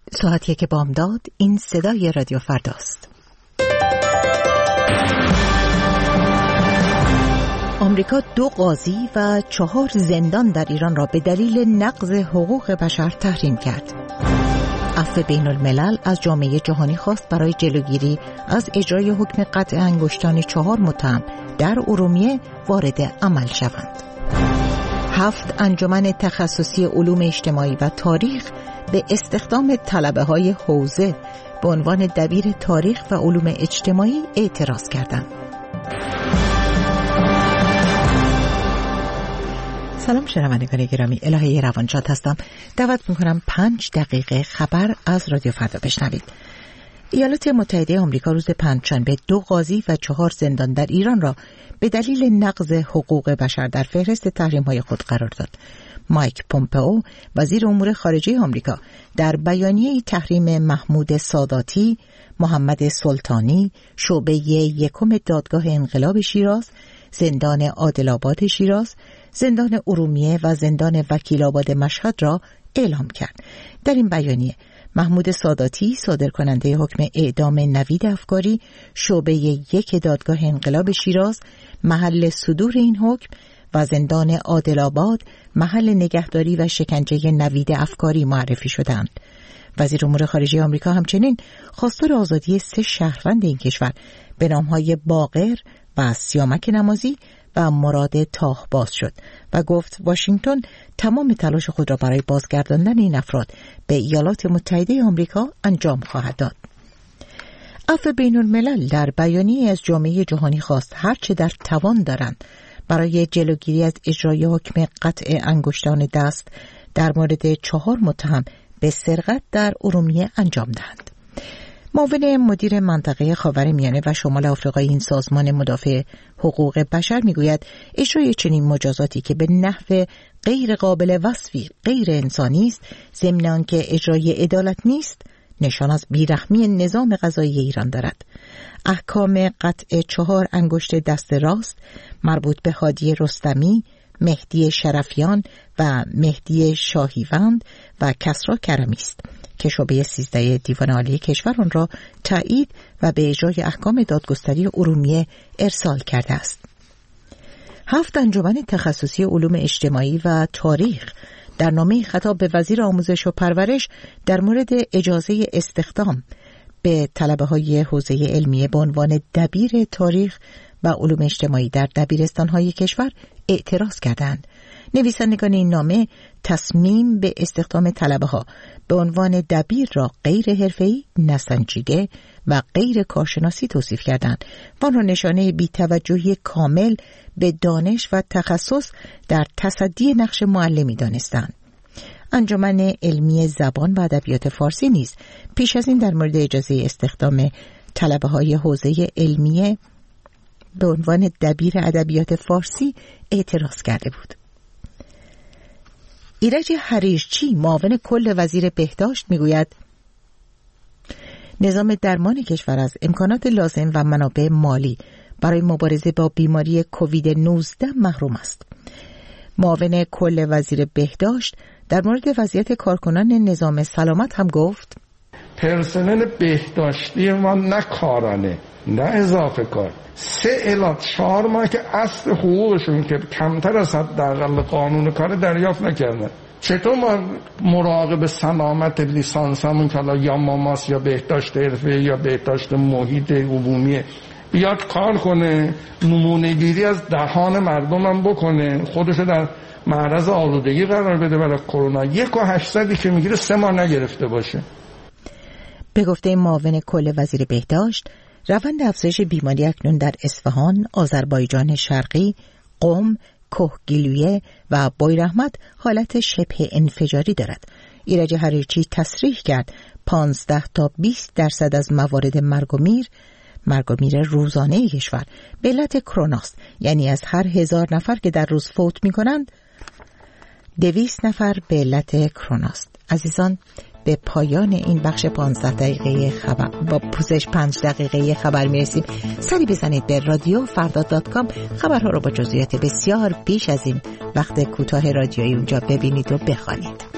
ساعت 1 بامداد. این صدای رادیو فرداست. آمریکا 2 قاضی و 4 زندان در ایران را به دلیل نقض حقوق بشر تحریم کرد. عفو بین الملل از جامعه جهانی خواست برای جلوگیری از اجرای حکم قطع انگشتان 4 متهم در ارومیه وارد عمل شوند. 7 انجمن تخصصی علوم اجتماعی و تاریخ به استخدام طلبه‌های حوزه به عنوان دبیر تاریخ و علوم اجتماعی اعتراض کردند. سلام شنوندگان گرامی، الهه روانشاد هستم. دعوت می‌کنم 5 دقیقه خبر از رادیو فردا بشنوید. ایالات متحده آمریکا روز پنجشنبه 2 قاضی و 4 زندان در ایران را به دلیل نقض حقوق بشر در فهرست تحریم‌های خود قرار داد. مایک پومپئو وزیر امور خارجه آمریکا در بیانیه‌ای تحریم محمود ساداتی، محمد سلطانی، شعبه 1 دادگاه انقلاب شیراز، زندان عادل‌آباد شیراز، زندان ارومیه و زندان وکیل‌آباد مشهد را اعلام کرد. در این بیانیه محمود ساداتی صادرکننده حکم اعدام نوید افکاری، شعبه 1 دادگاه انقلاب شیراز محل صدور این حکم و زندان عادل‌آباد محل نگهداری و شکنجه نوید افکاری معرفی شدند. وزیر امور خارجه آمریکا همچنین خواستار آزادی 3 شهروند این کشور به نام‌های باقر و سیامک نمازی و مراد تاهباز شد و گفت واشنگتن تمام تلاش خود را برای بازگرداندن این افراد به ایالات متحده آمریکا انجام خواهد داد. عفو بین الملل در بیانیه از جامعه جهانی خواست هرچه در توان دارند برای جلوگیری از اجرای حکم قطع انگشتان دست در مورد 4 متهم به سرقت در ارومیه انجام دهند. معاون مدیر منطقه خاورمیانه و شمال آفریقای این سازمان مدافع حقوق بشر میگوید اجرای چنین مجازاتی که به نحو غیر قابل وصفی غیر انسانی است، ضمن آنکه اجرای عدالت نیست، نشان از بیرحمی نظام قضایی ایران دارد. احکام قطع 4 انگشت دست راست مربوط به هادی رستمی، مهدی شرفیان و مهدی شاهیوند و کسری کرمی است که شعبه 13 دیوان عالی کشور آن را تایید و به اجرای احکام دادگستری ارومیه ارسال کرده است. 7 انجمن تخصصی علوم اجتماعی و تاریخ در نامه خطاب به وزیر آموزش و پرورش در مورد اجازه استخدام به طلبه‌های حوزه علمیه به عنوان دبیر تاریخ و علوم اجتماعی در دبیرستان‌های کشور اعتراض کردند. نویسندگان این نامه تصمیم به استخدام طلبه‌ها به عنوان دبیر را غیر حرفه‌ای، نسنجیده و غیر کارشناسی توصیف کردند و آن را نشانه بی‌توجهی کامل به دانش و تخصص در تصدی نقش معلمی دانستند. انجمن علمی زبان و ادبیات فارسی نیز پیش از این در مورد اجازه استخدام طلبه‌های حوزه علمیه به عنوان دبیر ادبیات فارسی اعتراض کرده بود. ایرج حریرچی معاون کل وزیر بهداشت میگوید نظام درمان کشور از امکانات لازم و منابع مالی برای مبارزه با بیماری کووید 19 محروم است. معاون کل وزیر بهداشت در مورد وضعیت کارکنان نظام سلامت هم گفت پرسنل بهداشتی ما نه کارانه نه اضافه کار 3 الی 4 ماه که اصل حقوقشون که کمتر از حداقل قانون کار دریافت نکردن. چطور ما مراقب سلامت لیسانسمون که حالا یا ماماس یا بهداشت حرفه یا بهداشت محیط عمومی بیاد کار کنه، نمونه گیری از دهان مردم هم بکنه، خودشو در معرض آلودگی قرار بده برای کرونا، 1.8 که میگیره 3 ماه نگرفته باشه. به گفته معاون کل وزیر بهداشت روند افزایش بیماری اکنون در اصفهان، آذربایجان شرقی، قم، کوهگیلویه و بویراحمد حالت شبه انفجاری دارد. ایرج حریرچی تصریح کرد 15 تا 20% از موارد مرگ و میر روزانه کشور به علت کرونا است. یعنی از هر 1000 نفر که در روز فوت می کنند 200 نفر به علت کرونا است. عزیزان، به پایان این بخش 15 دقیقه خبر با پوزش 5 دقیقه خبر میرسیم. سری بزنید به رادیو فردا.com، خبرها رو با جزئیات بسیار بیش از این وقت کوتاه رادیویی اونجا ببینید و بخوانید.